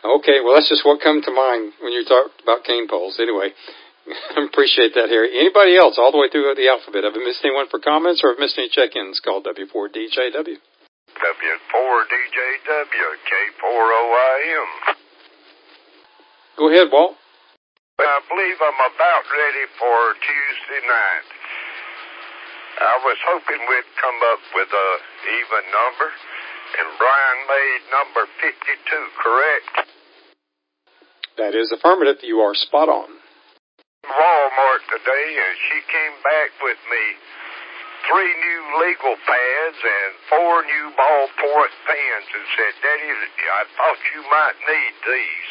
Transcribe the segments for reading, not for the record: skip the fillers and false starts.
Okay, well, that's just what come to mind when you talked about cane poles. Anyway, I appreciate that, Harry. Anybody else all the way through the alphabet? Have I missed anyone for comments or have I missed any check-ins? Call W4DJW. W4DJW, K4OIM. Go ahead, Walt. I believe I'm about ready for Tuesday night. I was hoping we'd come up with a even number, and Brian made number 52 correct. That is affirmative. You are spot on. Walmart today, and she came back with me 3 new legal pads and 4 new ballpoint pens and said, Daddy, I thought you might need these.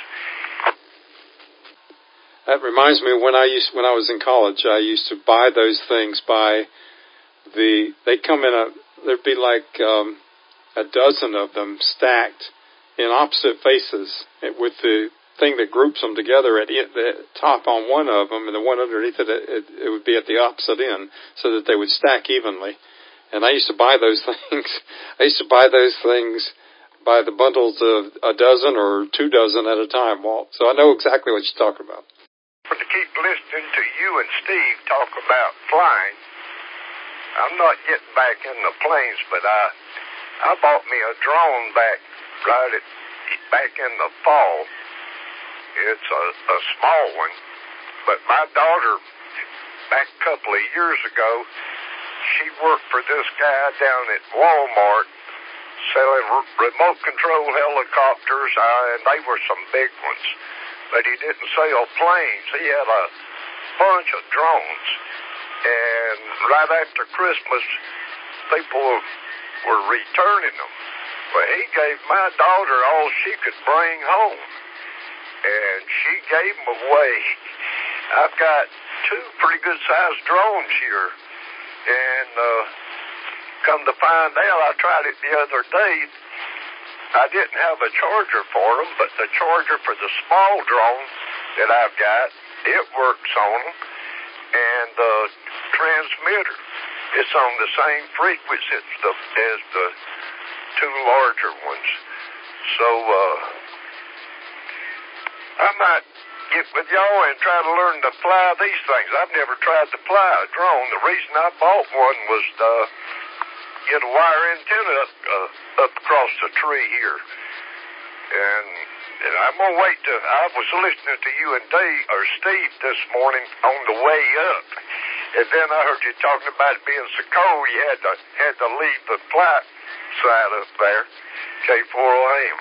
That reminds me of when I was in college, I used to buy those things they come in there'd be like a dozen of them stacked in opposite faces with the thing that groups them together at the top on one of them, and the one underneath it would be at the opposite end, so that they would stack evenly. And I used to buy those things. I used to buy those things by the bundles of a dozen or 2 dozen at a time, Walt. So I know exactly what you're talking about. To keep listening to you and Steve talk about flying, I'm not getting back in the planes, but I bought me a drone back in the fall. It's a small one, but my daughter, back a couple of years ago, she worked for this guy down at Walmart selling remote control helicopters, and they were some big ones. But he didn't sell planes. He had a bunch of drones. And right after Christmas, people were returning them. Well, he gave my daughter all she could bring home. And she gave them away. I've got 2 pretty good-sized drones here. And come to find out, I tried it the other day. I didn't have a charger for them, but the charger for the small drone that I've got, it works on them. And the transmitter, it's on the same frequency as the 2 larger ones. So I might get with y'all and try to learn to fly these things. I've never tried to fly a drone. The reason I bought one was to get a wire antenna up across the tree here. And I'm going to wait I was listening to you and Steve this morning on the way up. And then I heard you talking about it being so cold you had to leave the flight side up there. K4OIM.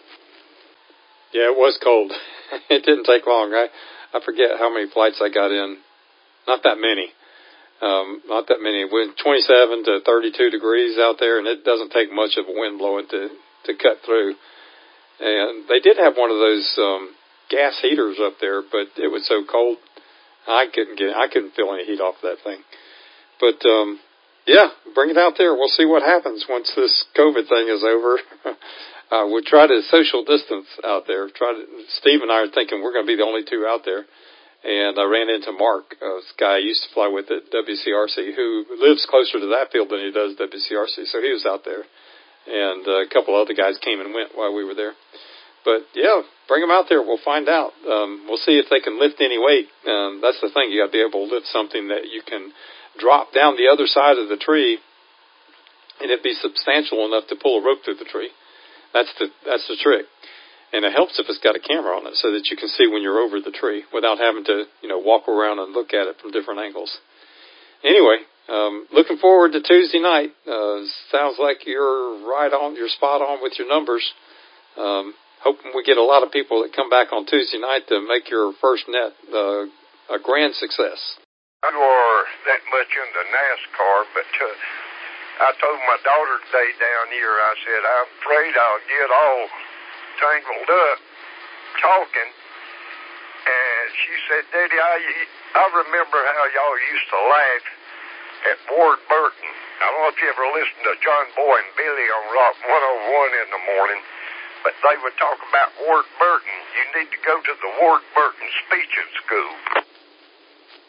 Yeah, it was cold. It didn't take long. I forget how many flights I got in. Not that many. Not that many. We're 27 to 32 degrees out there, and it doesn't take much of a wind blowing to cut through. And they did have one of those gas heaters up there, but it was so cold I couldn't feel any heat off that thing. But yeah, bring it out there. We'll see what happens once this COVID thing is over. We'll try to social distance out there. Steve and I are thinking we're going to be the only 2 out there. And I ran into Mark, this guy I used to fly with at WCRC, who lives closer to that field than he does WCRC. So he was out there. And a couple other guys came and went while we were there. But, yeah, bring them out there. We'll find out. We'll see if they can lift any weight. That's the thing. You got to be able to lift something that you can drop down the other side of the tree, and it be substantial enough to pull a rope through the tree. That's the trick. And it helps if it's got a camera on it so that you can see when you're over the tree without having to, walk around and look at it from different angles. Anyway, looking forward to Tuesday night. Sounds like you're right on, you're spot on with your numbers. Hoping we get a lot of people that come back on Tuesday night to make your first net a grand success. I were that much into NASCAR, but I told my daughter today down here, I said, I'm afraid I'll get all tangled up talking. And she said, Daddy, I remember how y'all used to laugh at Ward Burton. I don't know if you ever listened to John Boy and Billy on Rock 101 in the morning, but they would talk about Ward Burton. You need to go to the Ward Burton Speeching School.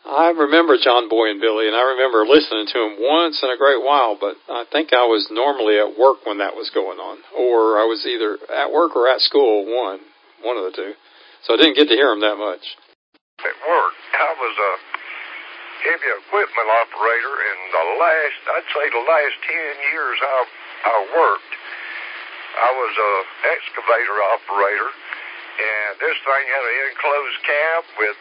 I remember John Boy and Billy, and I remember listening to him once in a great while, but I think I was normally at work when that was going on, or I was either at work or at school, one of the two. So I didn't get to hear him that much. At work, I was a heavy equipment operator, and I'd say the last 10 years I worked, I was a excavator operator, and this thing had an enclosed cab with,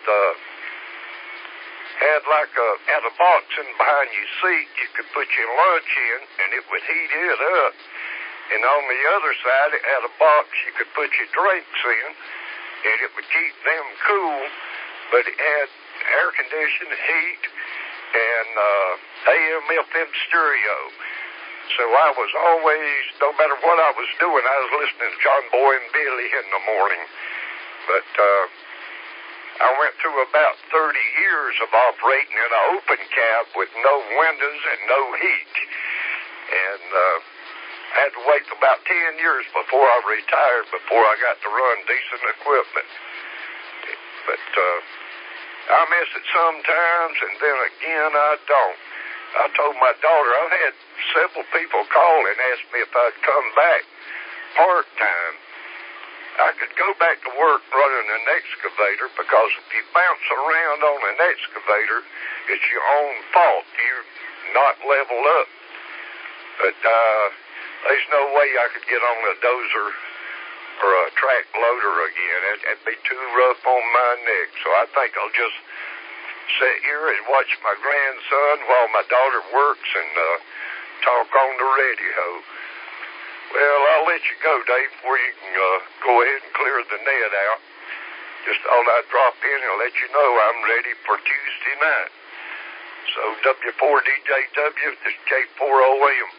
had a box in behind your seat. You could put your lunch in, and it would heat it up. And on the other side, it had a box you could put your drinks in, and it would keep them cool. But it had air conditioning, heat, and AM, FM stereo. So I was always, no matter what I was doing, I was listening to John Boy and Billy in the morning. But I went through about 30 years of operating in an open cab with no windows and no heat. And I had to wait about 10 years before I retired, before I got to run decent equipment. But I miss it sometimes, and then again I don't. I told my daughter, I've had several people call and ask me if I'd come back part-time. I could go back to work running an excavator, because if you bounce around on an excavator, it's your own fault. You're not leveled up. But there's no way I could get on a dozer or a track loader again. It'd be too rough on my neck. So I think I'll just sit here and watch my grandson while my daughter works and talk on the radio. Well, I'll let you go, Dave, before you can go ahead and clear the net out. Just thought I'd drop in and let you know I'm ready for Tuesday night. So W4DJW, this K4OM.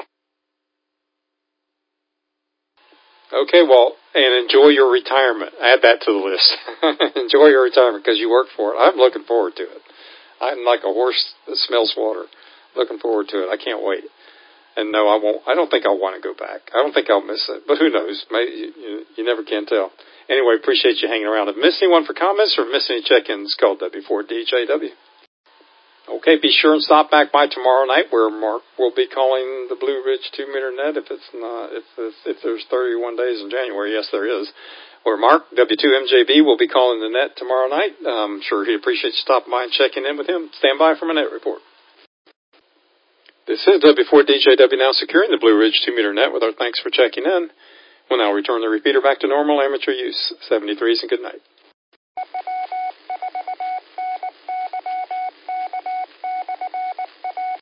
Okay, well, and enjoy your retirement. Add that to the list. Enjoy your retirement, because you work for it. I'm looking forward to it. I'm like a horse that smells water. Looking forward to it. I can't wait. And no, I won't. I don't think I'll want to go back. I don't think I'll miss it. But who knows? Maybe you never can tell. Anyway, appreciate you hanging around. If you miss anyone for comments or miss any check-ins, call W4DJW. Okay, be sure and stop back by tomorrow night, where Mark will be calling the Blue Ridge 2-meter net. If there's 31 days in January, yes, there is. Where Mark, W2MJB, will be calling the net tomorrow night. I'm sure he'd appreciate you stopping by and checking in with him. Stand by for my net report. This is W4DJW now securing the Blue Ridge 2-meter net with our thanks for checking in. We'll now return the repeater back to normal amateur use. 73s and good night.